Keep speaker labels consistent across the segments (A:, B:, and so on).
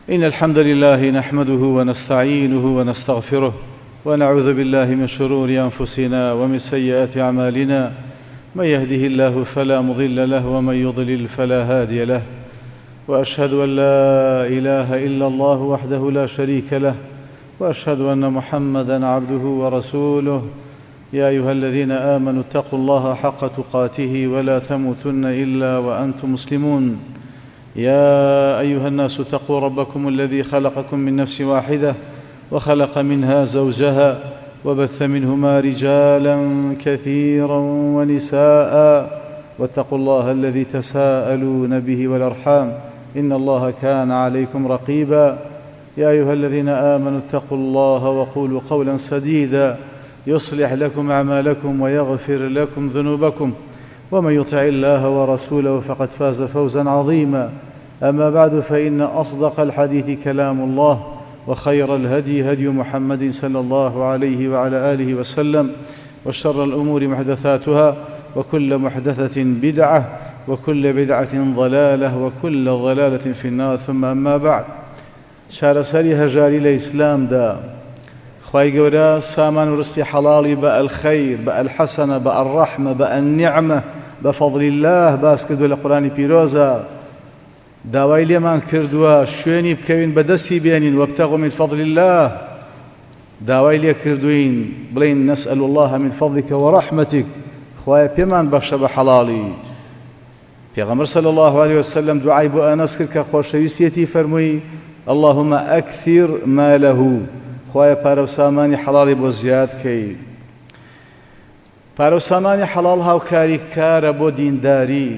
A: إن الحمد لله نحمده ونستعينه ونستغفره ونعوذ بالله من شرور أنفسنا ومن سيئات أعمالنا. من يهده الله فلا مضل له ومن يضلل فلا هادي له، وأشهد أن لا إله إلا الله وحده لا شريك له، وأشهد أن محمدًا عبده ورسوله. يا أيها الذين آمنوا اتقوا الله حق تقاته ولا تموتن إلا وأنتم مسلمون. يا أيها الناس اتقوا ربكم الذي خلقكم من نفس واحدة وخلق منها زوجها وبث منهما رجالا كثيرا ونساء، واتقوا الله الذي تساءلون به والأرحام إن الله كان عليكم رقيبا. يا أيها الذين آمنوا اتقوا الله وقولوا قولا سديدا يصلح لكم أعمالكم ويغفر لكم ذنوبكم، ومن يطع الله ورسوله فقد فاز فوزا عظيما. أما بعد، فإن أصدق الحديث كلام الله، وخير الهدي هدي محمد صلى الله عليه وعلى آله وسلم، وشر الأمور محدثاتها، وكل محدثة بدعة، وكل بدعة ضلالة، وكل ضلالة في النار. ثم أما بعد، شارسري هجاري الإسلام دا خواهي قورا سامان ورزقي حلالي بأ الخير بأ الحسنة بأ الرحمة بأ النعمة بفضل الله باس كردو لقرآن بيروزا داوای لێمان کردووە شوێنی بکەوین بەدەستی بێنین وابتغوا من فضل الله. داوای لێ کردوین بڵین نسأل الله من فضلك ورحمتك، خوایە پێمان بەخشە بە حەڵاڵی. پێغەمبەر صلی الله عليه وسلم دوعای بۆ ئەنەس کرد کە خۆشەویستیەتی فەرمووی اللهم أكثر ماله، خوایە پارە و سامانی حەڵاڵی بۆ زیاد کەی. پارە و سامانی حەڵاڵ هاوکاری کارە بۆ دینداری.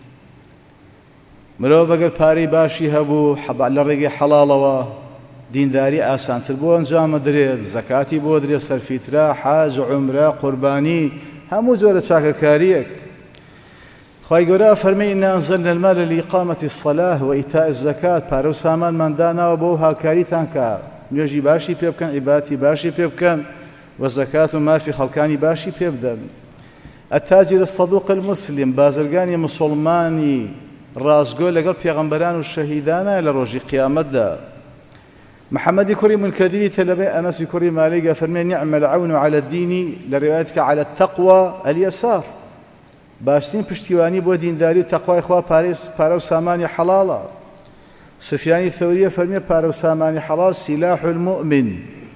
A: مرۆڤ ئەگەر پارەی باشی هەبوو لە ڕێگەی حەڵاڵەوە دینداری ئاسانتر بۆ ئەنجام دەدرێت، زەکاتی بۆ دەدرێت، سەرفیترا، حاج، عومرە، قوربانی، هەموو جۆرە چاکەکاریەک. خوای گەورە فەرمێ ئینا ئەنزەلنا المال لإقامة الصلاة وإيتاء الزكاة، پارە و سامانمان داناوە بۆ هاوکاریتان کە نوێژی باشی پێ بکەن، عیبادەتی باشی پێ بکەن، و زەکات و مافی خەڵکانی باشی پێ بدەن. التاجر الصدوق المسلم، بازرگانی مسلمانی ڕازگۆ لەگەڵ پێغەمبەران و شەهیدانە لە ڕۆژی قیامەتدا. محەممەدی کوڕی منکەدیری تەلەبەی ئەنەسی کوڕی مالیکە فەرمێ نعم العون على الدين، لە ڕێوایەتکە على التقوى اليسار، باشترین پشتیوانی بۆ دینداری و تەقوای خوا پارە و سامانی حەڵاڵە. سفیانی ثەوریە فەرمێ پارە و سامانی حەڵاڵ سیلاح المؤمن،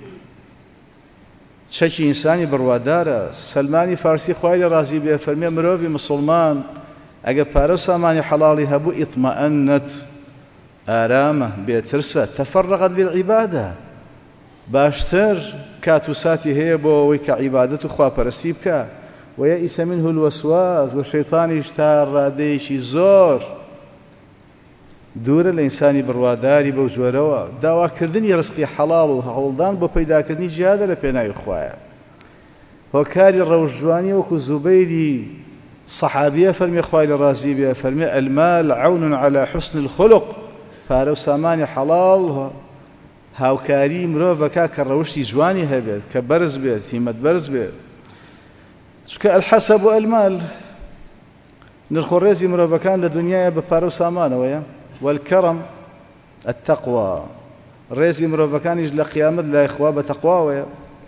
A: چەکی ئینسانی بڕوادارە. سەلمانی فارسی خوای لێ ڕازی بێ فەرمێ مرۆڤی مسڵمان ئەگە پارە و سامانی حەڵاڵی هەبوو ئیطمەئەنەت، ئارامە، بێترسە، تەفەڕەغەت للعیبادە، باشتر کات و ساتی هەیە بۆ ئەوەی کە عیبادەت و خواپەرستی بکە. وەیەئیسە منه الوەسواس، و شەیطانیش تا ڕادەیەکی زۆر دوورە لە ئینسانی بڕواداری بەو جۆرەوە. داواکردنی ڕزقی حەڵاڵ و هەوڵدان بۆ پەیداکردنی جیهادە لە پێناوی خوایە. هۆکاری ڕەوشجوانی وەکو زوبەیری صحابیە فەرمێ خوای لە ڕازی بێ فەرمێ المال عون على حسن الخلق، پارە و سامانی حەڵاڵ هاوکاری مرۆڤەکە کە ڕەوشی جوانی هەبێت، کە بەرز بێت، هیمەت بەرز بێت. چونکە الحەسەب و ئەلمال نرخۆڕێزی مرۆڤەکان لە دنیایە بە پارە و سامانەوەیە. والکەڕەم التەقوا، ڕێزی مرۆڤەکانیش لە قیامەت لای خوا بە تەقواوەیە.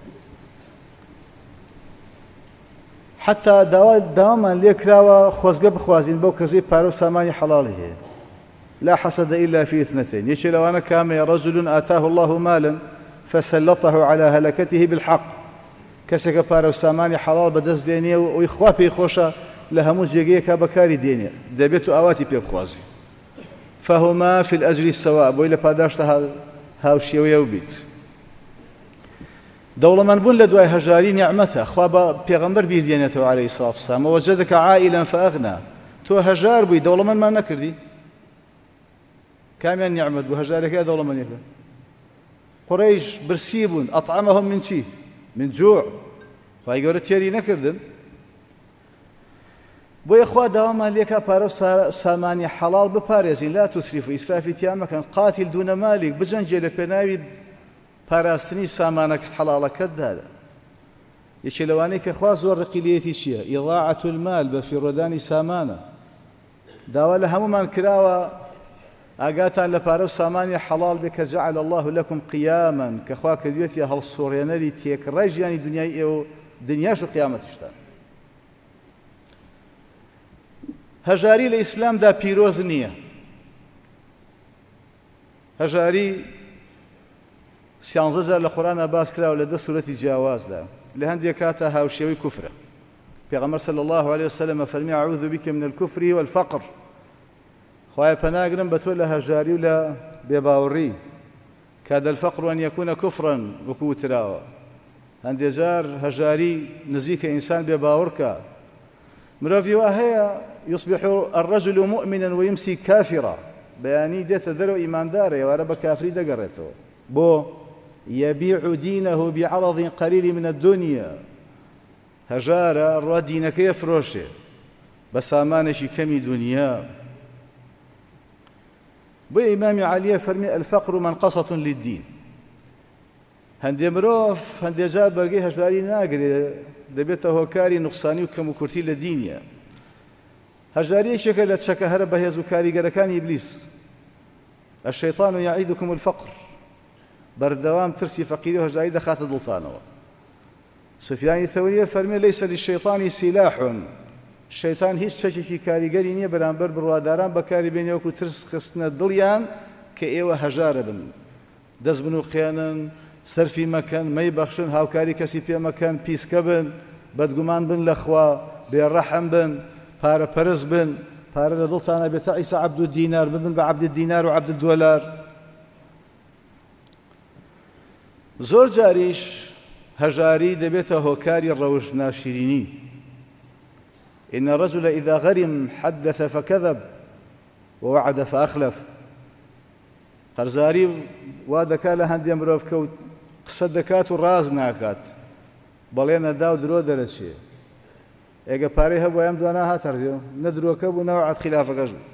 A: حتى داوامان لێ کراوە خۆزگە بخوازین بەو کەسەی پارە و سامانی حەڵاڵی هەیە. لا حسد إلا في اثنتين، یەکێ لەوانە کامەیە رجل آتاه الله مالا فسلطه على هلكته بالحق، کەسێکە پارە و سامانی حەڵاڵ بەدەست دێنێ و ئەوی خوا پێی خۆشە لە هەموو جێگەیەکە بەکاری دێنێ، دەبێت و ئاواتی پێ بخوازی. فهما في الأجر سواء، بۆی لە پاداشتە هاوشێوەیە و بیت. دەوڵەمەندبوون لە دوای هەژاری نیعمەتە. خوا بە پێغەمبەر بیردێنێتەوە عەلەیهی سڵات وسەلام ووەجەدەکە عائیلا فەئەغنا، تۆ هەژار بووی دەوڵەمەندمان نەکردی. کامیان نیعمەت بوو؟ هەژارەکەی دەوڵەمەندێکە. قوڕەیش برسی بوون، ئەطعەمەهم من چی؟ من جوع. خوای گەورە تێری نەکردن. بۆیە خوا داوامان لێکا پارە و سامانی حەڵاڵ بپارێزین، لا تسریفوا، ئیسرافی تیا مەکەن. قاتیل دوونە مالیک، بجەنجێ لە پێناوی پاراستنی سامانەکە حەڵاڵەکەتدا. یەکێ لەوانەی کە خوا زۆر ڕقیلەتی چییە؟ ئیضاعەت المال، بە فیڕۆدانی سامانە. داوا لە هەمومان کراوە ئاگاتان لە پارە و سامانی حەڵاڵ بێ کە جەعەل الله لەکم قیامەن کە خوا کردوێتە هەڵسۆڕێنەری تێکڕای ژیانی دنیای ئێوە دنیاش و قیامەتیشتان. هەژاری لە ئیسلامدا پیرۆز نییە. هەژاری 11 جار لە قورئانە باس کراوە لە 10 سورەتی جیاوازدا لە هەندێک کاتە هاوشێوەی کوفرە. پێغەمبەر صلی الله عليه وسلم فەرمی أعوذ بك من الكفر والفقر. خوایە پەناگرم بە تۆ لە هەژاری و لە بێباوەڕی. کاد الفقر أن يكون كفرا وەکو وتراوە. هەندێک جار هەژاری نزیکە ئینسان بێباوەڕکە. مرۆڤی وا هەیە يصبح الرجل مؤمنا ويمسي كافرا. بەیانی دێتە دەرەوە ئیماندارە ئێوارە بە کافری دەگەڕێتەوە. بۆ يبيع دينه بعرض قليل من الدنيا. هەژارە ڕوا دینەکەی ئەفرۆشێ بە سامانێکی کەمی دنیا. بۆ ئیمامی عەلیە فەرمی الفقر منقصة للدين. هەندێ مرۆڤ هەندێک جار بەرگەی هەژاری ناگرێت دەبێتە هۆکاری نوقسانی و کەم و کورتی لە دینیە. هەژاریەکێکە لە چەکە هەرە بەهێز و کاریگەرەکانی ئیبلیس. الشەیطان یعیدکم الفقر. بەردەوام ترسی فەقیری و هەژاری دەخاتە دڵتانەوە. سفیانی ثەوریە فەرمێ لەیسە للشەیطانی سیلاح. شەیطان هیچ چەکێکی کاریگەری نییە بەرامبەر بڕواداران بەکاری بێنێ وەکو ترس خستنە دڵیان کە ئێوە هەژارە بن. دەست بن و قێنن، سەرفی مەکەن، مەی بەخشن، هاوکاری کەسی پێ مەکەن، پیسکە بن، بەدگومان بن لەخوا، بێڕەحم بن، پارەپەرست بن، پارە لە دڵتانە بێتە عیسا عەبد الدینار ببن بە عەبد الدینار و عەبد الدۆلار. زۆر جاریش هەژاری دەبێتە هۆکاری ڕەوشناشیرینی. إن الرجل إذا غرم حدث فكذب ووعد فأخلف. قەرزاری وا دەکات لە هەندێک مرۆڤ کەوت قسە دەکات و ڕاز ناکات بەڵێ نەدا و درۆ دەرەچێ. ئێگە پارەی هەبوو ئەم دوانە هاتەڕێ نە درۆکە بوو نەوەعد خلافەکەش بوو.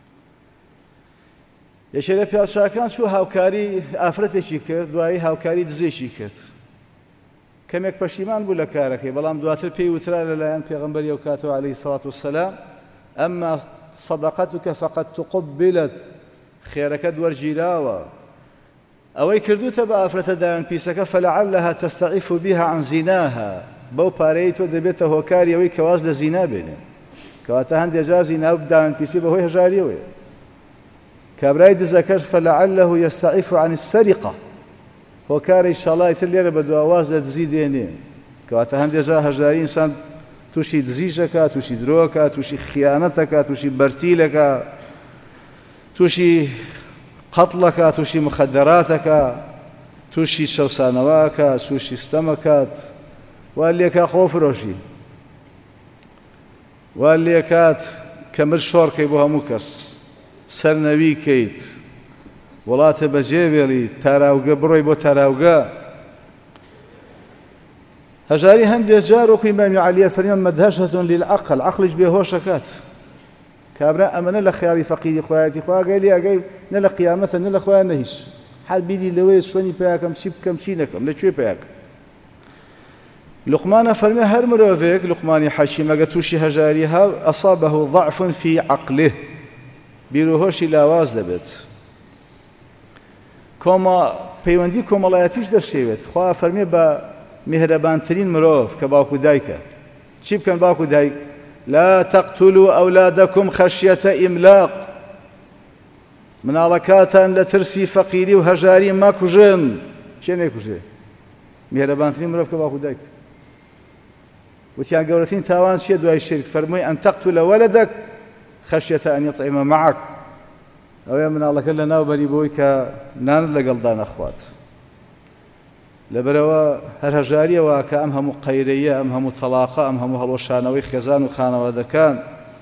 A: یەکێ لە پیاوچاکان چوو هاوکاری ئافرەتێکی کرد دوایی هاوکاری دزێکی کرد. کەمێک پەشیمان بوو لە کارەکەی بەڵام دواتر پێی وترا لەلایەن پێغەمبەری ئەو کاتەوە عەلەیهی السەڵات وەسسەلام ئەمما صەدەقەتوکە فەقەد تقوبلت. خێرەکەت وەرگیراوە. ئەوەی کردوتە بە ئافرەتە داوێن پیسەکە فەلەعەلەها تەستەعیف بها عن زیناها. بەو پارەی تۆ دەبێتە هۆکاری ئەوەی کەواز لە زینا بێنێ. کەواتە هەندێک جار زینا و داوێن پیسی بەهۆی هەژاریەوەیە. کابرای دزەکەش فەلەعەلەه یەستەعیف عن السەریقە. هۆکاری شەڵای تر لێرە بە دواواز لە دزی دێنێ. کەواتە هەندێک جار هەژاری ئینسان تووشی دزیشەکە، تووشی درۆکە، تووشی خیانەتەکە، تووشی بەرتیلەکە، تووشی قەتڵەکە، تووشی مخەدەراتەکە، تووشی شەوسانەوەکە، تووشی ستەمەکات، وا لێکا خۆفرۆشی، وا لێکات کە مر شۆڕکەی بۆ هەموو کەس، سەرنەوی کەیت، وڵاتە بەجێ بێڵی، تاراوگە بڕۆی بۆ تاراوگە. هەژاری هەندێک جار وەکو ئیمامی عەلیە فەرمیان مەدهەشەتون للعەقل. عەقڵیش بێهۆشەکات. کابرا ئەمەنە لە خیاڵی فەقیری خۆیەتی خوا گەلی ئەگەی نە لە قیامەتە نە لە خۆیان نە هیچ. حال بیری لەوەیە شوێنی پێیاکەم چی بکەم چی نەکەم لەکوێ پێیاکەم. لوقمانە فەرمێ هەر مرۆڤێک لوقمانی حەکیم ئەگە تووشی هەژاری هاو ئەصابەه ضعف في عەقله. بیر و هۆشی لاواز دەبێت. پەیوەندی کۆمەڵایەتیش دەشێوێت. خوا فەرمێ بە میهرەبانترین مرۆڤ کە باوکو دایکە. چی بکەن باوکو دایک؟ لا تقتلوا أولادكم خشية إملاق. مناڵەکاتان لە ترسی فەقیری و هەژاری مەکوژن. چێ نەیکوژێ؟ میهرەبانترین مرۆڤ کە باوکو دایک. وتیان گەورەترین تاوان چییە دوای شرک؟ فەرمووی ئەن تەقتل وەلەدەک خەشیەتە ئەن یەطعیمە مەعەک. ئەوەیە مناڵەکە لە ناوبەری بۆی کە نانت لەگەڵدا نەخوات. لەبەرەوە هەر هەژاریەوە کە ئەم هەموو قەیرەیە، ئەم هەموو تەلاقە، ئەم هەموو هەڵۆشانەوەی خێزان و خانەوادەکان،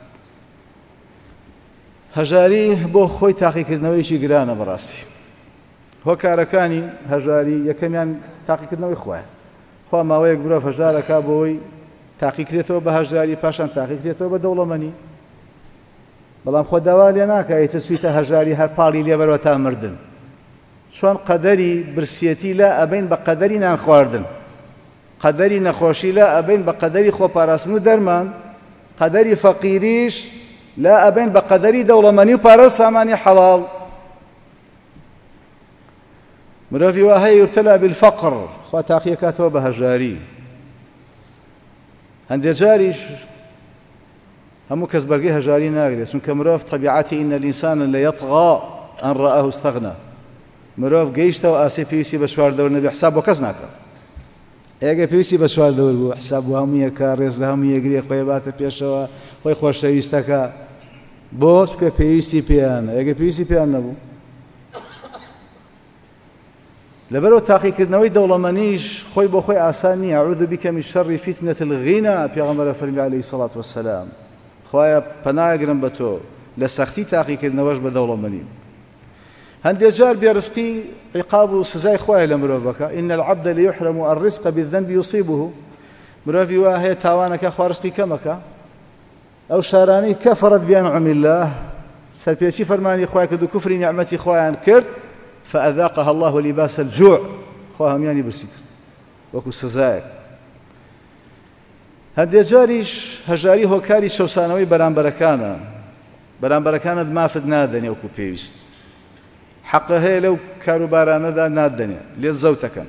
A: هەژاری بۆ خۆی تاقیکردنەوەیکی گرانە بەڕاستی. هۆکارەکانی هەژاری یەکەمیان تاقیکردنەوەی خۆیە. خوا ماوەیەک مرۆڤ هەژارەکە بۆی تاقیکرێتەوە بە هەژاری پاشان تاقیکرێتەوە بە دەوڵەمەنی. بەڵام خۆ داوا لێ ناکایێتە چوویتە هەژاری هەر پاڵی لێبەرەوە تا مردن. چۆن قەدەری برسیەتی لا ئەبین بە قەدەری نان خواردن، قەدەری نەخۆشی لا ئەبین بە قەدەری خۆپاراستن و دەرمان، قەدەری فەقیریش لا ئەبین بە قەدەری دەوڵەمەنی و پارە و سامانی حەڵاڵ. مرۆڤی وا هەیە یبتەلا بالفەقر، خوا تاقیەکاتەوە بە هەژاری. هەندێک جاریش هەموو کەس بەرگەی هەژاری ناگرێت، چونکە مرۆڤ طەبیعەتی ئینە الئینسانە لەیەطغا ئەن ڕائەهو استەغنا. مرۆڤ گەیشتەوە ئاسێ پێویستی بە چواردەور نەبێ، حساب بۆ کەس ناکات. ئێگە پێویستی بە چواردەور بوو، حساب بۆ هەموو یەکە، ڕێز لە هەموو یەگرێ، خۆی باتە پێشەوە، خۆی خۆشەویستەکە. بۆ چکە پێویستی پێیانە. ئێگە پێویستی پێیان نەبوو، لەبەرەوە تاقیکردنەوەی دەوڵەمەندیش خۆی بۆ خۆی ئاسان نییە. ئەعوذ بیک من شەڕی فتنة الغینا، پێغەمبەر فەرمی عەلەیهی السەڵاتو وەسسەلام، خوایە پەناگرم بە تۆ لە سەختی تاقیکردنەوەش بە دەوڵەمەندی. هەندێک جار بێڕزقی عیقاب و سزای خوایە لە مرۆڤەکە. ئین العەبدە لەیحرەم الرزق بالذنب یصیبه. مرۆڤی وا هەیە تاوانەکە، خوا ڕزقی کەمەکە، ئەو شارانەی کەفەرەت بأنعم الله، سەرپێچی فەرمانی خوای کرد و کوفری نیعمەتی خوایان کرد، فأذاقها الله لباس الجوع، خوا هەمیانی برسی کرد وەکو سزایەک. هەندێک جاریش هەژاری هۆکاری شەوسانەوەی بەرامبەرەکانە. بەرامبەرەکانت مافت نادەنێ وەکو پێویست، حەقە هەیە لەو کاروبارانەدا نادەنێ، لێت زەوتەکەن.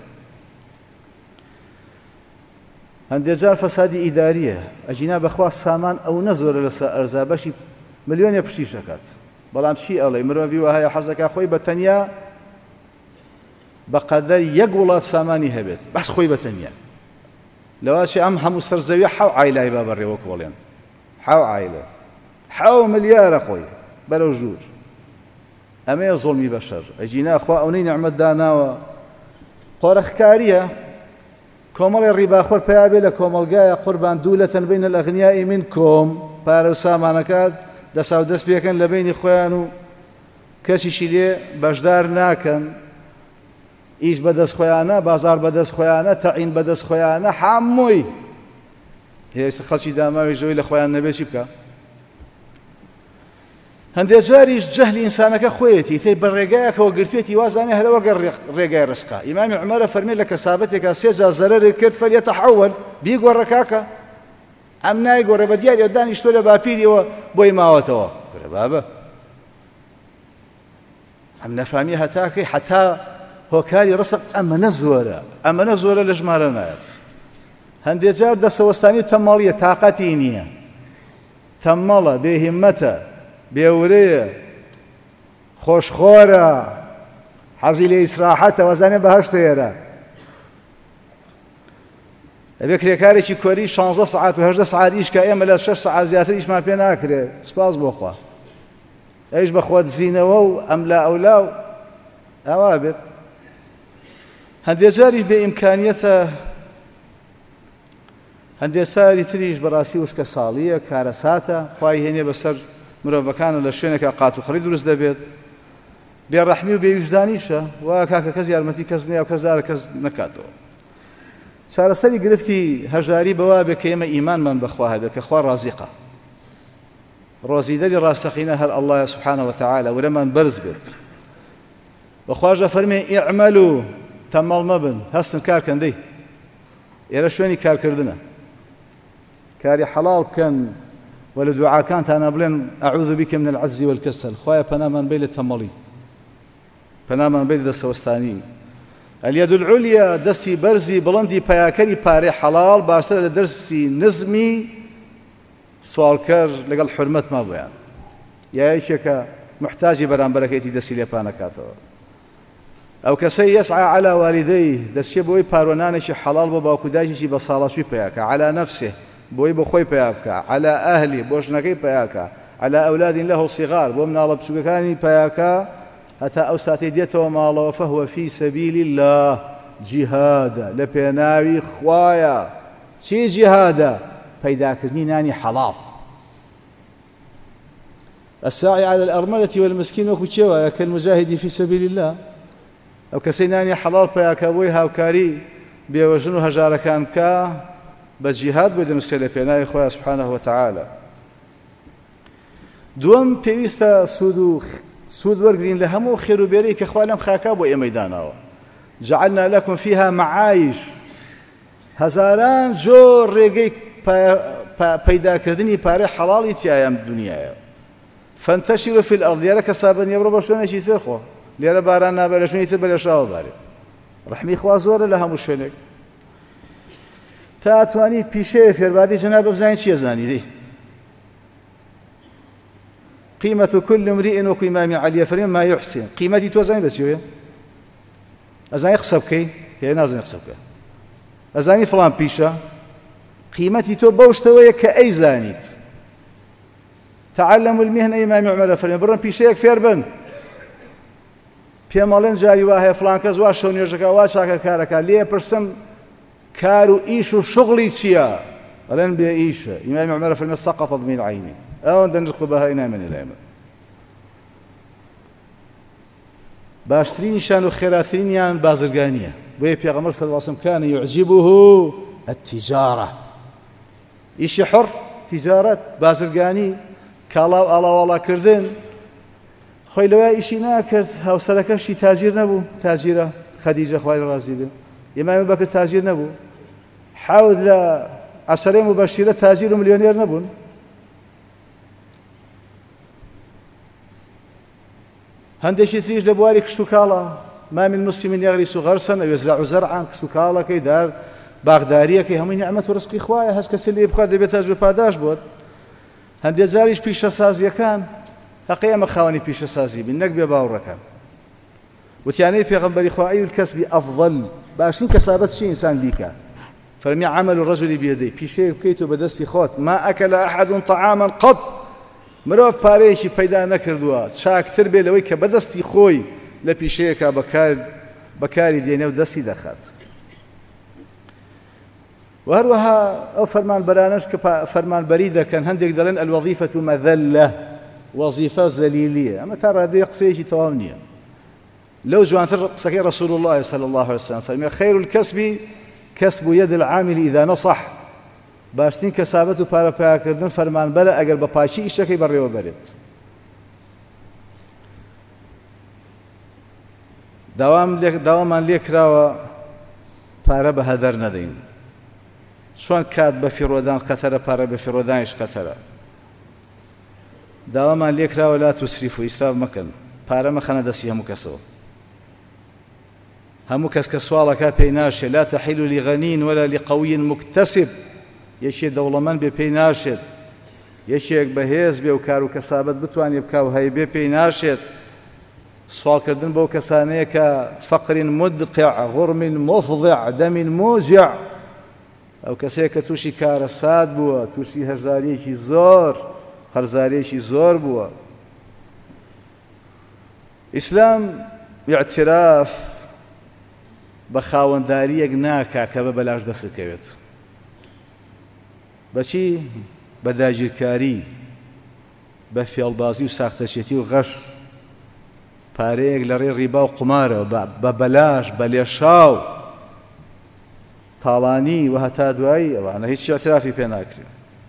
A: هەندێک جار فەسادی ئیداریە، ئەجینا بەخوا سامان ئەو نەزۆرە لەسەر ئەرزا، بەشی ملیۆنێ پشتیش دەکات. بەڵام چی ئەڵێ؟ مرۆڤی وا هەیە حەزەکە خۆی بەتەنیا بەقەدەر یەک وڵات سامانی هەبێت، بەس خۆی بەتەنیا. لەواشی ئەم هەموو سەرزەویە حەو عایلای با بەڕێ وەکو بەڵێن، حەو عایلە، حەو ملیارە خۆی بەرەو ژوور. ئەمەیە زۆڵمی بەشەر. ئەجینا خوا ئەوەی نعمەت داناوە قۆرەخکاریە. کۆمەڵی ڕیباخۆر پیا بێ لە کۆمەلگایە قوربان دوولەتەن بەین الئەغنیاء منکم، پارە و سامانەکات دەسا و دەست پێکەن لە بینی خۆیان و کەسیشی لێ بەشدار ناکەن. ئیش بەدەست خۆیانە، بازار بەدەست خۆیانە، تەعین بەدەست خۆیانە، هەمووی. هێشتا خەڵکی داماوی ژەوی لە خۆیان نەبێت چی بکە؟ هەندێک جاریش جەهلی ئینسانەکە خۆیەتی، تێی بە ڕێگایەکەوە گرتوێتی وازانێ هەرەوە گەر ڕێگای ڕزقا. ئیمامی عومەرە فەرمێ لە کەسابەتێکا 3 جار زەرەرێک کرد فەلیەتەحەوەل، بیگۆڕە کاکە، ئەم نایگۆڕێ بە دیارە دانیشتۆ لە باپیریەوە بۆی ماوەتەوە. گورە بابە ئەم نەفامی هەتاکەی حتا هۆکاری ڕزق ئەمەنە زۆرە، ئەمەنە زۆرە لە ژمارە نایەت. هەندێک جار دەسەوەستانی تەماڵیە، تااقەتی نییە، تەمەڵە، بێهیممەتە، بێورەیە، خۆشخۆرە، حەزی لە ئیسراحەتە، وەزانێ بەهەشتە ئێرە. ئەبێ کرێکارێکی کۆری 16 ساعات و 18 ساعات ئیشکە، ئێمە لە 6 ساعات زیاتر ئیشمان پێ ناکرێت. سپاس بۆ خوا. ئەویش بە خۆت زیینەوە و ئەملا ئەولا و ئاوا بێت. هەندێک جاریش بێ ئیمکانیەتە، هەندێک ساری تریش بەڕاستی وشکە ساڵیە، کارەساتە، خوای هێنێ بەسەر مرۆڤەکانە لە شوێنێکە قات و خەڕی دروست دەبێت. بێڕەحمی و بێویژدانیشە، وایە کاکە کەس یارمەتی کەس نییە و کەسدارە کەس نەکاتەوە. چارەسەری گرفتی هەژاری بەوا بێ کە ئێمە ئیمانمان بەخوا هەبێت کە خوا ڕازیقە، ڕۆزیدەری ڕاستەقینە هەر ئەڵڵایە سوبحانە وەتەعالە، وەرەمان بەرز بێت. بەخواژە فەرمێ ئیعمەلوا، تەمەڵ مەبن، هەستن کارکەن. دەی ئێرە شوێنی کارکردنە، کاری حەڵاڵ بکەن و لە دوعاکانتانە بڵێن ئەعوذ بیک من العەجز والکەسەل، خوایە پەنامان بێ لە تەمەڵی، پەنامان بێ لە دەستەوەستانی. اليد العليا، دەستی بەرزی بڵندی پەیاکەری پارەی حەڵاڵ باشترە لە دەستی نزمی سوالکەر لەگەڵ حورمەت ما بۆیان. یایەکێکە محتاجی بەرامبەرەکەیەتی دەستی لێپان نەکاتەوە. ئەو کەسەی یەسعى على والدەیه، دەستچێ بۆی پارۆنانێکی حەڵاڵ بۆ باوکو دایکێکی بە ساڵەشوی پەیاکە، على نفسه، بۆی بۆ خۆی پەیا بکە، على ئەهلی، بۆ ژنەکەی پەیاکە، على ئەولاد له صغار، بۆ مناڵە بچووکەکانی پەیاکە، هەتا ئەو ساتێ دێتەوە ماڵەوە. فهو في سبيل الله، جیهادە، لە پێناوی خوایە. چی جیهادە؟ پەیداکردنی نانی حەڵاڵ. الساعي على الأرملة والمسكين وەکو چێوە كالمجاهد في سبيل الله. ئەو کەسەی نانی حەڵاڵ پەیاکە بۆی هاوکاری بێوەژن و هەژارەکان کە بە جیهاد بۆی دەنووسێت لە پێناوی خۆیان سوبحانه وتعالى. دووەم پێویستە سوود وەرگرین لە هەموو خێروبێرەی کە خوا لەم خاکا بۆ ئێمەی داناوە. جعلنا لكم فيها معايش، هەزاران جۆر ڕێگەی پەیداکردنی پارەی حەڵاڵی تایە ئەم دنیایە. فانتشروا في الأرض، دیارە کەسابە نییە بڕۆ بە شوێنێکی تر خۆ، لێرە باران نابێت لە شوێنی تر بە لێشاوە بارێت. ڕەحمی خوا زۆرە لە هەموو شوێنێک تا توانی پیشەیە فێربادی جەنابە بزانین چییە زانی دەی قيمة كل امرئ وكو إمام علي فريم ما يحسن قيمتي تو زاني بس يويا أزاني قصبكي هي نازني قصبك أزاني فلان بيشا قيمتي تو بوشتوية كأي زانيت تعلموا المهنة إمام عمر فريم برن بيشا كفير بن پێمەڵێن جاری وایە فلان کەس وا شەو نوێژەکە وا چاکە کارەکە لێ پرسم کار و ئیش و شغڵی چییە ئەڵێن بێ ئیشە ئیمام عومەر فەرمێ سەقەطت من عەینی ئەوەندە نرخ و بەهای نامێنێ لای من باشترینیشان و خێراترینیان بازرگانیە بۆیە پێغەمبەر صلی الله علیه وسلم كان يعجبه التجارة ئیشی حڕ تیجارەت بازرگانی کاڵاو ئاڵاوەڵاکردن خۆی لەوای ئیشی ناکرد هاوسەرەکەشی تاجیر نەبوو تاجیرە خەدیجە خوای ڕازی بێ ئیمام بەکر تاجیر نەبوو حەوت لە عەشەرەی مبەشیرە تاجیر و ملیۆنێر نەبوون هەندێکی تریش لە بواری کشت و کاڵە ما من مسلم يغرس غرسا أو يزرع زرعا کشت و کاڵەکەی دار باغداریەکەی هەمووی نیعمەت و ڕزقی خوایە هەست کەسێ لێ بخوات دەبێت تاج و پاداش بۆت هەندێک جاریش پیشەسازیەکان حقی ئەمە خاوەنی پیشەسازی بین نەک بێ باوەڕەکان وتیانەی پێغەمبەری خوا ئەی الکەسب ئەفضل باشترین کەسابەت چی ئینسان بیکە فەرمی عەمەل الرەجل بيدیه پیشەیەک بکەیتەوە بە دەستی خۆت ما ئەکەل ئەحەد طعاما قەط مرۆڤ پارەیەکی پەیدا نەکردووە چاکتر بێ لەوەی کە بەدەستی خۆی لە پیشەیەکە بەکاری دێنێ و دەستی دەخات وهروەها ئەو فەرمانبەرانەش کە فەرمانبەری دەکەن هەندێک دەڵێن الوظیفة مەذەلە وظیفە زەلیلیە ئەمە تا ڕادەیە قسەیەکی تەواو نییە لەو جوانتر قسەکەی رسول الله صلى الله عليه وسلم فەرمێ خەیر الکەسب کەسب يد العامل إذا نصح باشترین کەسابەت و پارەپایاکردن فەرمانبەرە ئەگەر بە پاچی ئیشەکەی بەڕێوە بەرێت داوامان لێ کراوە پارە بە هەدەر نەدەین چۆن کات بە فیڕۆدان خەتەرە پارە بە فیڕۆدانیش خەتەرە داوامان لێ کراوە لا توسریف و ئیسراف مەکەن پارە مەخەنە دەستی هەموو کەسەوە هەموو کەس کە سواڵەکە پێی ناشێت لا تەحیل لغەنین ولا لقەوی مکتەسب یەکێ دەوڵەمەند بێ پێی ناشێت یەکێک بەهێز بێ و کار و کەسابەت بتوانێ بکا و هەیە بێ پێی ناشێت سوالکردن بەو کەسانەیە کە فەقر مدقع غڕم مفضع دەم موجع ئەو کەسەیە کە تووشی کارە سات بووە تووشی هەژاریەکی زۆر قەرزاریەکی زۆر بووە ئیسلام اعتراف بە خاوەنداریەک ناکا کە بە بەلاش دەستکەوێت بەچی بە داگیرکاری بە فێڵبازی و ساختەچێتی و غەش پارەیەک لە ڕێ ڕیبا و قومارە بە بەلاش بە لێشاو تاڵانی و هەتا دوایی ئەوانە هیچ اعترافی پێ ناکرێت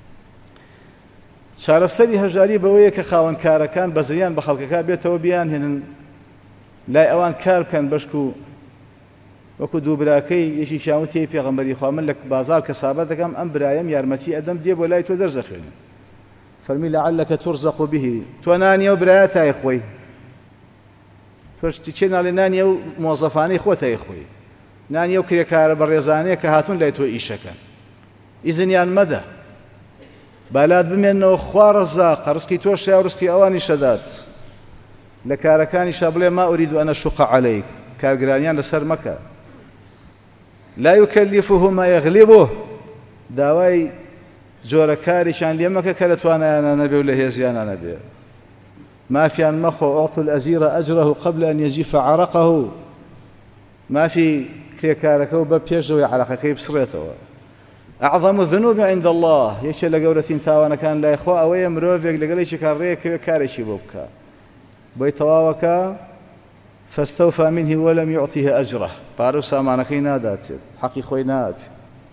A: چارەسەری هەژاری بەوەیە کە خاوەنکارەکان بەزەیان بە خەڵکەکە بێتەوە بیان هێنن لای ئەوان کار بکەن بەشک و وەکو دوو براکەی یەکی شاوتی پێغەمبەری خوا من لە بازار کەسابەت دەکەم ئەم برایەم یارمەتی ئەدەم دێ بۆ لای تۆ دەرزەخوێنی فەرمی لەعەلەکە تورزەق به تۆ نانیە و برایە تای خۆی تۆش چێ ناڵێ نانیە و مۆزەفانەی خۆ تای خۆی نانیە و کرێکارە بە ڕێزانەیە کە هاتوون لای تۆ ئیشەکەن ئیزنیان مەدە بالات بمێنەوە خوا ڕەزاقە ڕزقی تۆش یا ڕزقی ئەوانی شەدات لە کارەکانیشا بڵێ ما ئوریدو ئەنە شوق عەلەیک کارگرانیان لەسەر مەکە لا يكلفه ما يغلبه داوای جۆرە کارێکیان لێ مەکە کە لە توانایانە نەبێ و لە هێزیانە نەبێ مافیان مەخۆ ئوعطوا الأجير أجره قبل أن يجف عرقه مافی کرێکارەکە و بە پێشەوەی عەرەقەکەی بسڕێتەوە أعظم الذنوب عند الله یەکێ لە گەورەترین تاوانەکان لای خوا ئەوەیە مرۆڤێک لەگەڵێکی کارڕێیەکەوێ کارێکی بۆ بکە بۆی تەواوەکە فاستوفى منه ولم يعطيه أجره پارە و سامانەکەی ناداتێت حەقی خۆی ناداتێت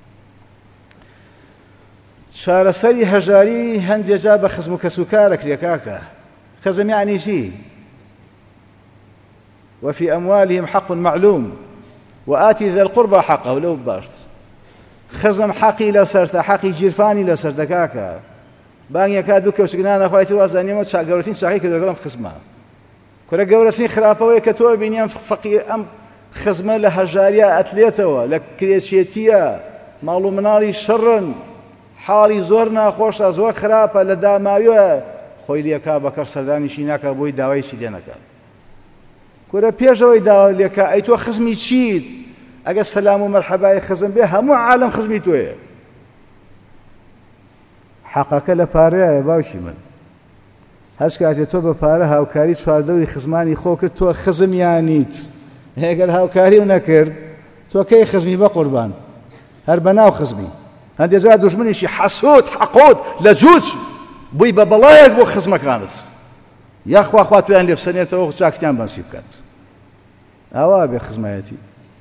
A: چارەسەری هەژاری هەندێک جا بە خزم و کەسوکارە کرێکاکە خزم یعنی چی وفي أموالهم حق معلوم وآتي ذا القربى حقه لو باشت خزم حەقی لەسەرتە حەقی جیرفانی لەسەردەکاکە بانگێکا دوو کەوشکنانە خۆی تر وازانیەوە گەورەترین چاقی کە لەگەڵم خزمە کورە گەورەترین خراپەوەی کە تۆ بینیان فەقیر ئەم خزمە لە هەژاریە ئەتلێتەوە لە کرێچێتیە ماڵ و مناڵی شڕن حاڵی زۆر ناخۆشە زۆر خراپە لە داماویە خۆی لێکا بەکەڕ سەردانیشی ناکە بۆی داوایشی لێ نەکات کورە پێشەوەی داوا لێکا ئەی تۆ خزمی چیت ئەگە سەلام و مەرحەبای خزم بێ هەموو عالەم خزمی تۆیە حەقەکە لە پارەیە باوکی من هەچ کاتێ تۆ بە پارە هاوکاری چواردەوری خزمانی خۆ کرد تۆ خزم یانیت ئەگەر هاوکاری و نەکرد تۆ کەی خزمی بە قوربان هەر بەناو خزمی هەندێک جار دوژمنیشی حەسوود حەقود لە جووج بووی بە بەڵایەک بۆ خزمەکانت یاخوا خوا تویان لێ بسەنێتەوە چاکتیان بەنسیب بکات ئاوا بێ خزمایەتی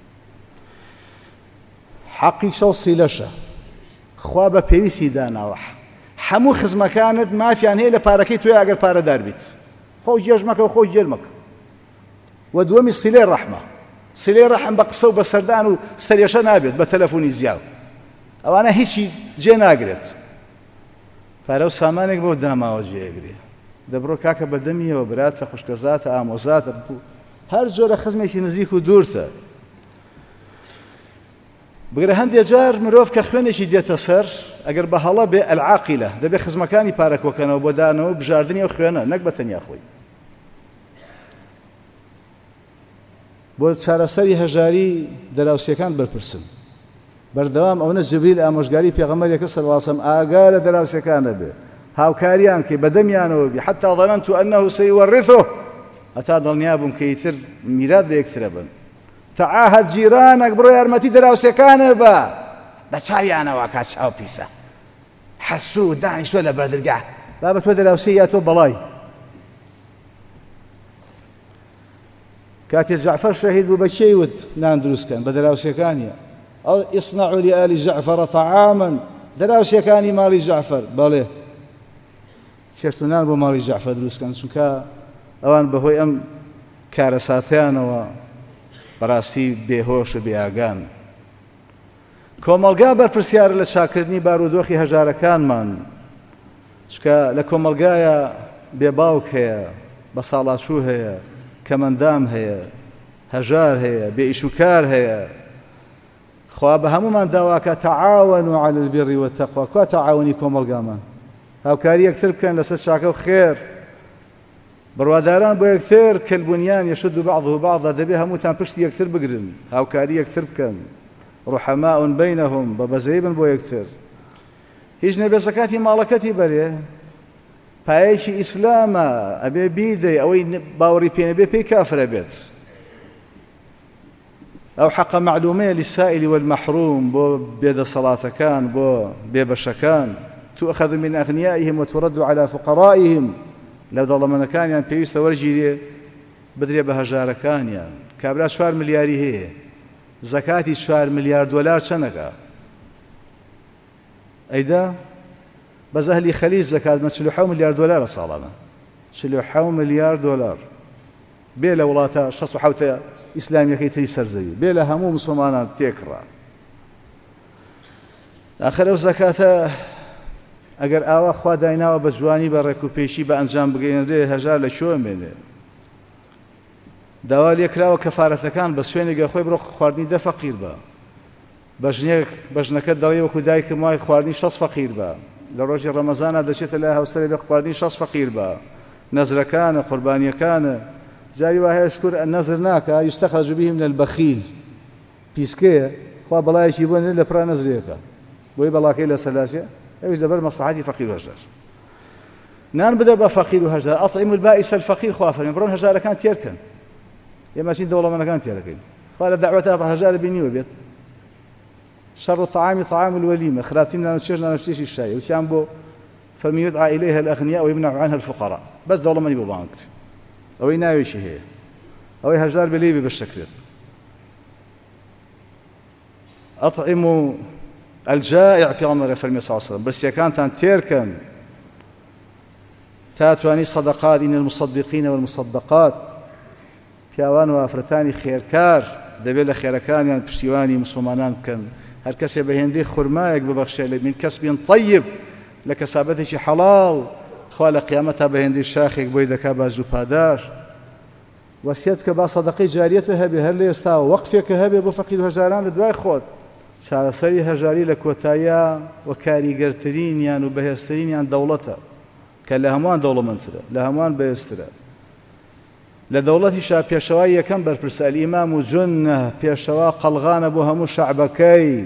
A: حەقی شەو سیلەشە خوا بە پێویستی داناوە هەموو خزمەکانت مافیان هەیە لە پارەکەی توی ئەگەر پارەدار بیت خۆ جێژ مەکە و خۆی جێر مەکە و دووەمی سیلەی ڕەحمە سیلەی ڕەحم بە قسە و بە سەردان و سەرێشە نابێت بە تەلەفۆنی زیاو ئەوانە هیچی جێ ناگرێت پارە و سامانێک بۆ داماوە جێگرێ دەبڕۆ کاکە بەدەمیەوە براتە خوشکەزاتە ئامۆزاتە هەر جۆرە خزمێکی نزیک و دوورتە بگرە هەندێک جار مرۆڤ کە خوێنێکی دێتە سەر ئەگەر بە هەڵە بێ ئەلعاقیلە دەبێت خزمەکانی پارەکۆکەنەوە بۆ دانەوە بژاردننی و خوێنە نەک بە تەنیا خۆی بۆ چارەسەری هەژاری دەراوسیەکان بەرپرسن بەردەوام ئەوەنە جبریل ئامۆژگاری پێغەمبەرێکە سەڵڵاهو عەلەیهی وسەلەم ئاگا لە دەراوسیەکانە بێ هاوکاریان کەی بەدەمیانەوە بێ حەتا ظەنەنتو ئەنەهو سەیوەڕیثه هەتا دڵنیا بووم کە ئیتر میرات لە یەکترە بن تعاهد جیرانك بڕۆ یارمەتی دەراوسەکانە بە چاویانەوە کات چاو پیسە حەسوود دانیشتووە لە بەردرگا با بە تۆ دەراوسێ یا تۆ بەڵای کاتێ جەعفەر شەهید بوو بە کێی وت نان دروستکەن بە دەراوسەکانیە ئیصنعوا لآل جەعفەر طعاما دەراوسەکانی ماڵی جەعفەر بەڵێ چێشت و نان بۆ ماڵی جەعفەر دروستکەن چونکە ئەوان بەهۆی ئەم کارەساتیانەوە بەڕاستی بێهۆش و بێئاگان کۆمەڵگا بەرپرسیارە لە چاکردنی بارودۆخی هەژارەکانمان چکە لە کۆمەڵگایە بێباوک هەیە بە ساڵاتچوو هەیە کەمەندام هەیە هەژار هەیە بێئیشوکار هەیە خوا بە هەمومان داواکە تەعاونوا عەلى البر والتەقوى کوا تەعاونی کۆمەڵگامان هاوکاری یەکتر بکەن لەسەر چاکە و خێر بڕواداران بۆ یەکتر کەلبونیان یەشد بعضه بعضا دەبێ هەمووتان پشتی یەکتر بگرن هاوکاری یەکتر بکەن ڕحەماء بینهم بە بەزەی بن بۆ یەکتر هیچ نەبێ زەکاتی ماڵەکەتی بەرێ پایەیەکی ئیسلامە ئەبێ بیدەی ئەوەی باوەڕی پێ نەبێ پێی کافرە بێت ئەو حەقە معلومەیە للسائل والمەحروم بۆ بێدەسەڵاتەکان بۆ بێبەشەکان تؤخذ من أغنيائهم وترد على فقرائهم لەو دەوڵەمەندەکانیان پێویستە وەرگیرێ بدرێ بە هەژارەکانیان کابرا 4 ملیاری هەیە زەکاتی 4 ملیار دۆلار چەندەکە ئەیدا بەس ئەهلی خەلیج زەکات 47 ملیار دۆلارە ساڵانە 47 ملیار دۆلار بێ لە وڵاتە 67 ئیسلامیەکەی تری سەرزەوی بێ لە هەموو موسڵمانان تێکڕا ئاخر ئەو زەکاتە ئەگەر ئاوا خوا دایناوە بە جوانی بە ڕێکوپێشی بە ئەنجام بگەێنرێ هەژار لە کوێ مێنێ داوا لێکراوە کەفارەتەکان بە سوێنێگە خۆی بڕۆ خواردنی 10 فەقیر بە بەژنەکە دەڵێ وەکو دایکم وای خواردنی 6 فەقیر بە لە ڕۆژی ڕەمەزانە دەچێتە لای هاوسەرێ بە خواردنی 6 فەقیر بە نەزرەکانە قوربانیەکانە جاری وایە شکر نەزر ناکە یستەخرج به من البەخیل پیسکەیە خوا بەڵایەکی بۆ لە پڕا نەزرێکە بۆی بەڵاکەی لە سەلاشێ ئەوش دەبەر مەسلحەتی فەقیر و هەژار نان بدە بە فەقیر و هەژار ئەطعموا البائس الفەقیر خوا فەرمێ بڕۆن هەژارەکان تێرکەن ئێمە چین دەوڵەمەندەکان تێرەکەین خوا لە دەعوەتە هەژار بینیوە بێت شر الطعام طعام الوليمة خراپترین نانوچێژ نانوچێشی شایە وتیان بۆ فەرمی يدعى إليها الأغنياء ويمنع عنها الفقراء بەس دەوڵەمەندی بۆ بانگ کرد ئەوەی ناوێکی هەیە ئەوەی هەژار بێ لێ بێ بەشەکرێت ئەطعموا الجائع پێغەمبەر فەرمی صلی الله علیه و سلم برسیەکانتان تێرکەن تا توانی صدقات إن المصدقين والمصدقات پیاوان و ئافرەتانی خێرکار دەبێت لە خێرەکانیان پشتیوانی مسلمانان بکەن هەر کەسێ بە هێندەی خورمایەک ببەخشێ من کەسب طیب لە کەسابەتێکی حەڵاڵ خوا لە قیامەتا بە هێندەی شاخێک بۆی دەکا باز و پاداشت وەسیەت کە با سەدەقەی جاریەتە هەبێ هەر لە ئێستا وەقفێکە هەبێ بۆ فەقیر و هەژاران لە دوای خۆت. چارەسەری هەژاری لە کۆتاییە و کاریگەرترینیان و بەهێزترینیان دەوڵەتە کە لە هەمووان دەوڵەمەندترە، لە هەمووان بەهێزترە. لە دەوڵەتیشا پێشەوای یەکەم بەرپرسە ئەلیمام و جونە، پێشەوا قەڵغانە بۆ هەموو شەعبەکەی.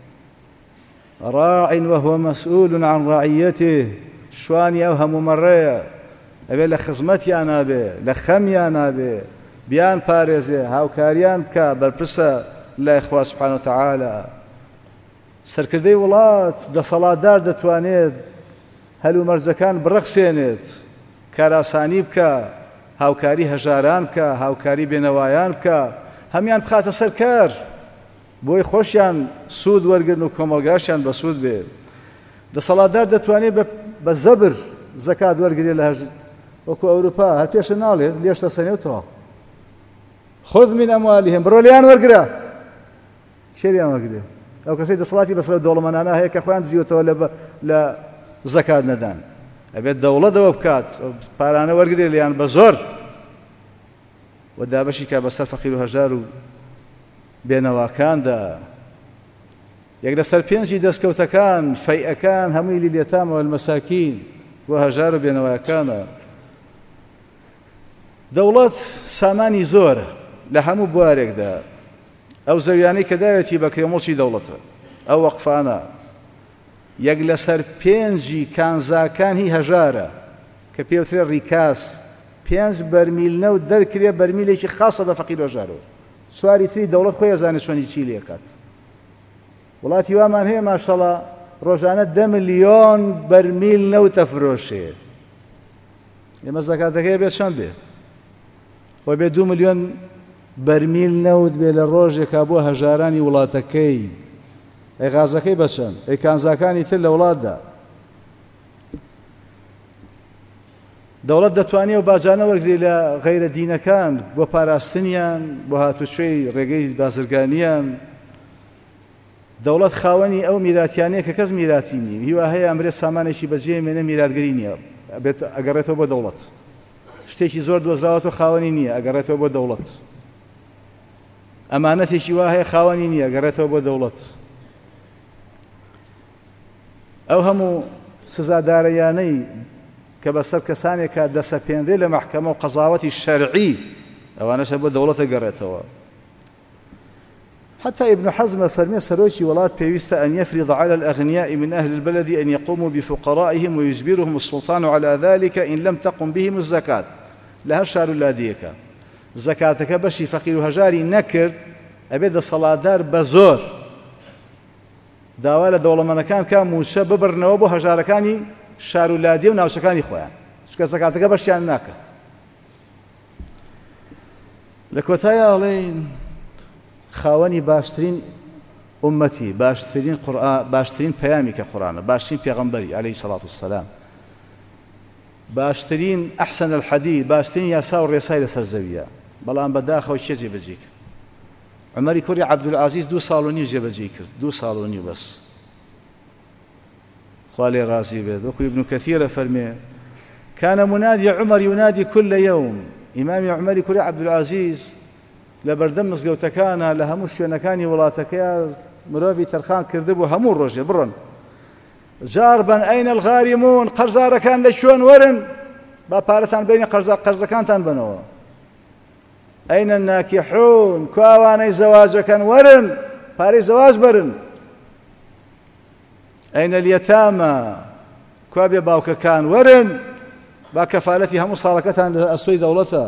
A: راع وهو مسؤول عن رعيته، شوانی ئەو هەموو مەڕەیە، ئەبێ لە خزمەتیان نابێ، لە خەمیان نابێ، بیان پارێزێ، هاوکاریان بکە، بەرپرسە لای خوا سبحانه وتعالى. سەرکردەی وڵات دەسەڵاتدار دەتوانێت هەلومەرجەکان بڕەخسێنێت، کاراسانی بکە، هاوکاری هەژاران بکە، هاوکاری بێنەوایان بکە، هەمیان بخاتە سەر کار بۆی خۆشیان سوود وەرگرن و کۆمەلگاشیان بە سوود بێ. دەسەڵاتدار دەتوانێت بە زەبر زەکات وەرگرێ لە وەکو ئەوروپا، هەر پێشە ناڵێت لێش دەسەنێتەوە، خذ من ئەموالهم، بڕۆ لێیان وەرگرە، شێریان وەرگرێ. ئەو کەسەی دەسەڵاتی بەسەر دەوڵەمەندانە هەیە کە خۆیان دزیوتەوە لە زەکات نەدان، ئەبێت دەوڵەتەوە بکات، پارانە وەرگرێ لێیان بە زۆر و دابەشی کە بەسەر فەقیر و هەژار و بێنەواکاندا. یەک لەسەر پێنجی دەستکەوتەکان فەیئەکان هەمووی لیلێتامە والمەساکین و هەژار و بێنەوایەکانە. دەوڵەت سامانی زۆرە لە هەموو بوارێکدا، ئەو زەویانەی کە داوێتی بە کرێمەڵکی دەوڵەتە، ئەو وەقفانە یەک لەسەر پێنجی کانزاکان هی هەژارە کە پێوترێ ڕیکاس، 5 بەرمیل نەوت دەرکرێ، بەرمیلێکی خاصە بە فەقیر و هەژارەوە. سواری تری دەوڵەت خۆی ئەزانێت چۆنی چی لێکات. وڵاتی وامان هەیە ماشەڵڵا ڕۆژانە 10 ملیۆن بەرمیل نەوت ئەفرۆشێ. ئێمە زەکاتەکەی بێت چەند بێ؟ خۆی بێ 2 ملیۆن بەرمیل نەوت بێ لە ڕۆژێکا بۆ هەژارانی وڵاتەکەی. ئەی غازەکەی بەچەند؟ ئەی کانزاکانی تر لە وڵاتدا. دەوڵەت دەتوانێت و باجانە وەرگری لە غەیرە دینەکان بۆ پاراستنیان، بۆ هاتوچۆی ڕێگەی بازرگانیان. دەوڵەت خاوەنی ئەو میراتیانەیە کە کەس میراتی نی، هیوا هەیە ئەمرێ سامانێکی بەجێ مێنە میراتگەری نییە، ئەگەڕێتەوە بۆ دەوڵەت. شتێکی زۆر دۆزراوەتەوە خاوەنی نییە، ئەگەڕێتەوە بۆ دەوڵەت. ئەمانەتێکی وا هەیە خاوەنی نییە، ئەگەڕێتەوە بۆ دەوڵەت. ئەو هەموو سزادارەیانەی کە بەسەر کەسانێکە دەسەپێنرێ لە مەحکەمە و قەزاوەتی شەرعی، ئەوانەشە بۆ دەوڵەتە گەڕێتەوە. حتى ابن حزم فرمي سروكي ولات بيوست أن يفرض على الأغنياء من أهل البلد أن يقوموا بفقرائهم ويجبرهم السلطان على ذلك إن لم تقم بهم الزكاة. لها الشعر اللاديك زكاتك بشي فقير هجاري نكر أبدا صلاة دار بزور داوالة دولة منكان كان موسى ببرنوا بو هجاركاني شعر اللادي وناوشكاني خوان شكا زكاتك بشي عن ناكر لكوتايا علين خاوەنی باشترین ئومەتی، باشترین قورئان، باشترین پەیامی کە قورئانە، باشترین پێغەمبەری عەلەیهی سەڵات وسەلام، باشترین ئەحسەن الحەدیث، باشترین یاسا و ڕێسای لەسەر زەویە. بەڵام بەداخەوە کێ جێبەجێ کرد؟ عومەری کوڕی عەبدولعەزیز 2 ساڵ و نیو جێبەجێ کرد، 2 ساڵ و نیو بەس. خوا لێ ڕازی بێت. وەکو ابن کەثیرە فەرمێ كان منادي عمر ينادي كل يوم. ئیمامی عومەری کوڕی عەبدولعەزیز لە بەردەم مزگەوتەکانە لە هەموو شوێنەکانی وڵاتەکەیە مرۆڤی تەرخان کردبوو هەموو ڕۆژێ بڕۆن جاربن ئەینە الغاریمون، قەرزارەکان لەکوێن وەرن با پارەتان بینی قەرزەکانتان بنەوە. ئەینە الناکیحون، کواوانەی زەواجەکەن وەرن پارەی زەواج بەرن. ئەینە اليەتامە، کوا بێ باوکەکان وەرن با کەفالەتی هەموو ساڵەکەتان لە ئەستۆی دەوڵەتە.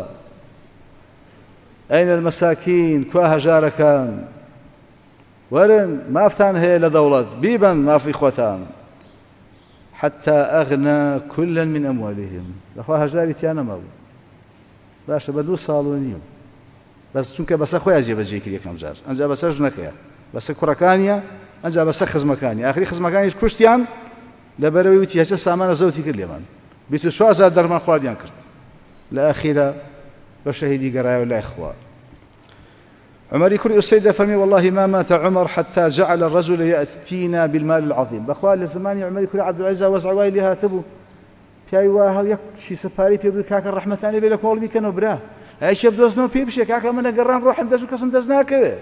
A: ئەینە المەساکین، کوا هەژارەکان وەرن مافتان هەیە لە دەوڵەت بیبن مافی خۆتان. حتى أغنى كلا من أموالهم. لەخوا هەژاری تیا نەمابوو. باشە بە 2 ساڵ و نیو بەس چونکە بەسەر خۆیان جێبەجێ کرد یەکەم جار، ئەنجا بەسەر ژنەکەیە، بەسەر کوڕەکانیە، ئەنجا بەسەر خزمەکانی، ئاخری خزمەکانیش کوشتیان لەبەرەوەی وتی هەچە سامانە زەوتی کرد لێمان، 24 دەرمان خواردیان کرد. لە ئەخیرە بە شەهیدی گەڕایەوە لای خوا. عمر كري السيدة فمي والله ما مات عمر حتى جعل الرجل يأتينا بالمال العظيم. بخوال لزمان عمر كري عبد العزيز وزع وايلي هاتبو تاي واه يك شي سفاري في بكاك الرحمة ثاني بينك والله كانوا براه ئەیشە بدۆزنەوە پێ بشێ کاکە منە گەڕان ڕۆحم دەست و کەسم دەست ناکەوێت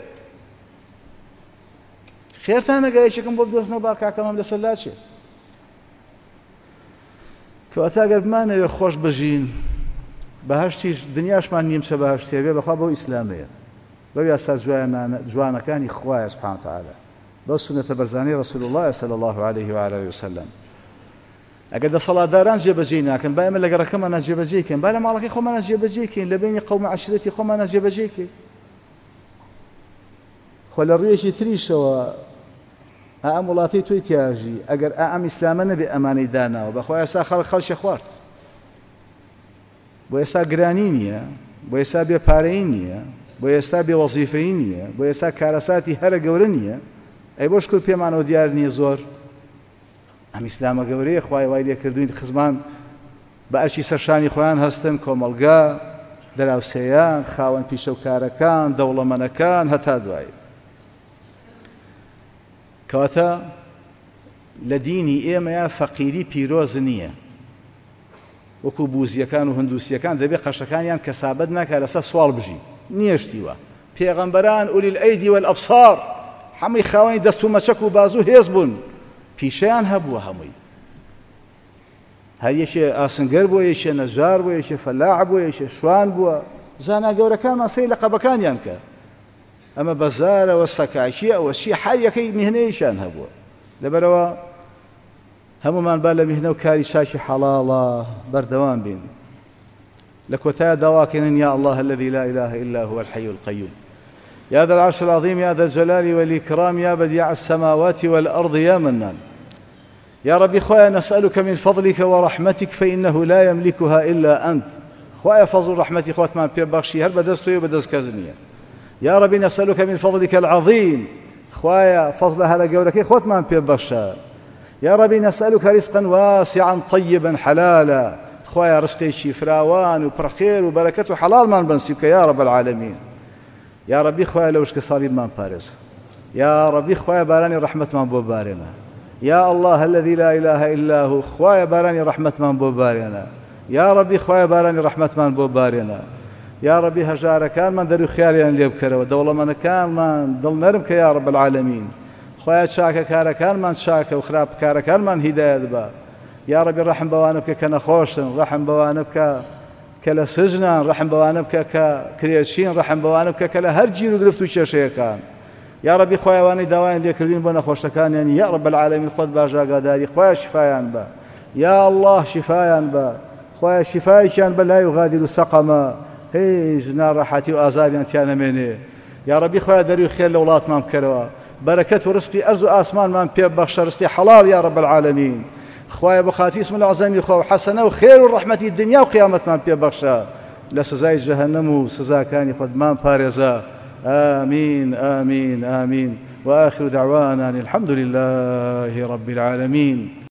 A: خێرتان نەگە یەکێکم بۆ بدۆزنەوە با کاکەمەم لەسەر لاچێ کەواتە ئەگەر بمانەوێ خۆش بژین بەهەشتیش دنیاشمان نیمچە بەهەشتێ بێ بەخوا بەو ئیسلامەیە بەو یاسا جوانەکانی خوایە سوبحانە وتعالە بەو سونەتە بەرزانەی ڕەسوول الله صلی الله عليه وآله وسلم ئەگەر دەسەڵاتداران جێبەجێ ناکەن با ئێمە لە گەڕەکەمانە جێبەجێ بکەین با لە ماڵەکەی خۆمانە جێبەجێ بکەین لە بینی قەومە عەشیرەتی خۆمانە جێبەجێ بکەین خۆ لە ڕوویەکی تریشەوە ئەم وڵاتی توی تیاژی ئەگەر ئەم ئیسلامە نەبێ ئەمانەی داناوە بەخوا ئێستا خەڵکی خوارد بۆ ئێستا گرانی نییە بۆ ئێستا بێپارەی نییە بۆ ئێستا بێوەزیفەی نییە بۆ ئێستا کارەساتی هەرە گەورە نییە ئەی بۆ شکر پێمانەوە دیار نییە زۆر ئەم ئیسلامە گەورەیە خوای وای لێ کردوین خزمان بە ئەرکی سەرشانی خۆیان هەستن کۆمەڵگا دەراوسێیان خاوەن پیشەوکارەکان دەوڵەمەنەکان هەتا دوای کەواتە لە دینی ئێمەیە فەقیری پیرۆز نییە وەکو بوزیەکان و هندوسیەکان دەبێت قەشەکانیان کەسابەت ناکات لەسەر سوال بژی نیشتیوە پێغەمبەران ئولی الئەیدی والئەبصار هەمووی خاوەنی دەست و مەچەک و بازوو هێز بوون پیشەیان هەبووە هەمووی هەر یەکێ ئاسنگەر بووە یەکێ نەجار بووە یەکێ فەلاح بووە یەکێ شوان بووە زانا گەورەکانمان سەی لە قەبەکانیان کە ئەمە بەزارەوە سەکاکیە ئەوە چی هەر یەکەی میهنەیەکیان هەبووە لەبەرەوە هەمومان با لە میهنە و کاری چاکی حەڵاڵە بەردەوام بین لە کۆتایە داواکەنن یا الله الذي لا إله إلا هو الحي القيوم يا ذا العرش العظيم يا ذا الجلال والإكرام يا بديع السماوات والأرض يا منان يا ربي خويا نسألك من فضلك ورحمتك فإنه لا يملكها إلا أنت خويا فضل رحمتي خوات ما بيبخشي هل بدستوي بدست كزنية يا ربي نسألك من فضلك العظيم خويا فضلها لقولك خوات ما بيبخشها يا ربي نسألك رزقا واسعا طيبا حلالا خويا رزقي فراوان وبرخير وبركة حلال ما بنسيبك يا رب العالمين يا ربي خويا لو شك صليب ما بارز يا ربي خويا باراني رحمة من بوبارنا يا الله الذي لا إله إلا هو خويا باراني رحمة من بوبارنا يا ربي خويا باراني رحمة من بوبارنا يا ربي هجار كان من دري خياري اللي بكره ودولة من كان من ضل نرمك يا رب العالمين خويا شاكا كارا كان من شاكا وخراب كارا كان من هداية با يا ربي رحم بوانبك كنخوشن رحم بوانبك كلا سجنا رحم بوانبك ككريشين رحم بوانبك كلا هرجي وقرفتو شيء كان يا ربي خويا واني دواين اللي كردين بنا خوش كان يعني يا رب العالمين خذ باجا قداري خويا شفايان با يا الله شفايان با خويا شفاي كان لا يغادر سقما هي جنا راحتي وازاري انت انا مني يا ربي خويا دري خير الاولاد ما مكروا بركة ورزقي أرز وآسمان ما بيب بخش رزقي حلال يا رب العالمين خويا بخاتي اسم العظيم يخو حسنة وخير ورحمة الدنيا وقيامة ما بيب بخشا لسزاي جهنم وسزا كان يخد ما بارزا آمين آمين آمين وآخر دعوانا الحمد لله رب العالمين.